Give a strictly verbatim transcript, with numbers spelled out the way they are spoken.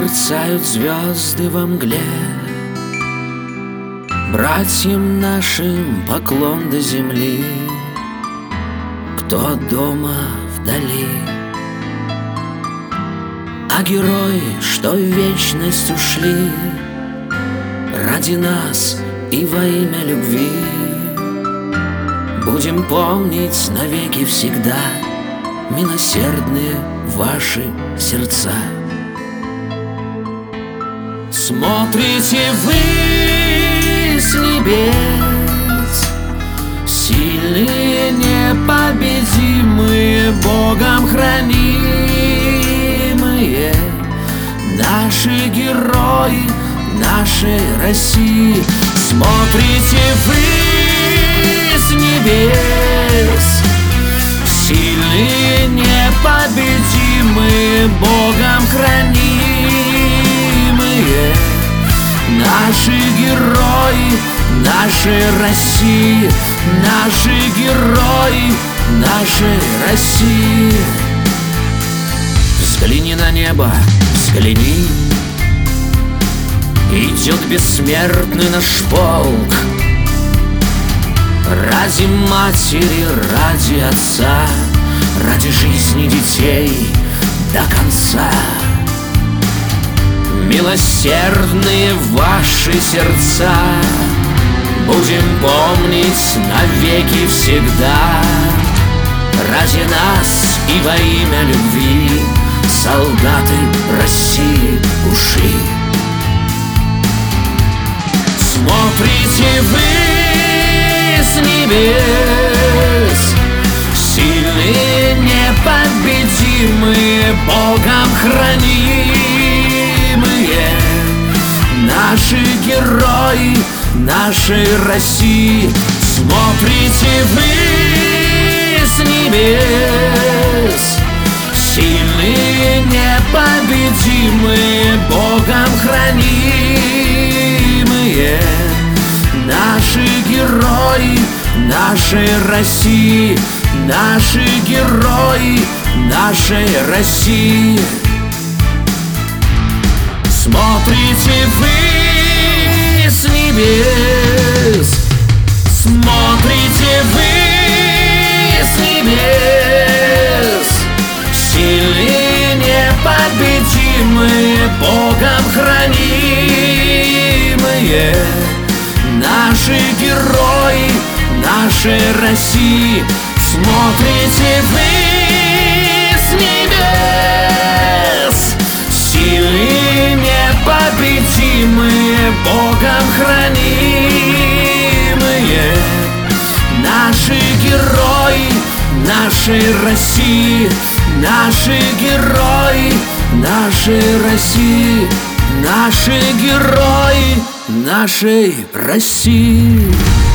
мерцают звезды во мгле. Братьям нашим поклон до земли, кто дома вдали. А герои, что в вечность ушли, ради нас и во имя любви, будем помнить навеки всегда милосердные ваши сердца. Смотрите вы с небес, сильные, непобедимые, Богом хранимые, наши герои нашей России. Смотрите вы с небес, сильные, непобедимые, Богом хранимые, наши герои нашей России, наши герои нашей России. Взгляни на небо, взгляни, идет бессмертный наш полк. Ради матери, ради отца, ради жизни детей до конца. Милосердные ваши сердца, будем помнить навеки всегда. Ради нас и во имя любви солдаты России ушли. Смотрите вы с небес, сильные, непобедимые, Богом хранимые, наши герои нашей России. Смотрите вы с небес, сильные, непобедимые, Богом хранимые, наши герои нашей России, наши герои нашей России. Смотрите вы с небес, смотрите вы с небес, сильные, непобедимые, Богом хранимые, наши герои нашей России. Смотрите вы с небес, сильные, непобедимые, Богом хранимые, наши герои нашей России, наши герои нашей России, наши герои нашей России.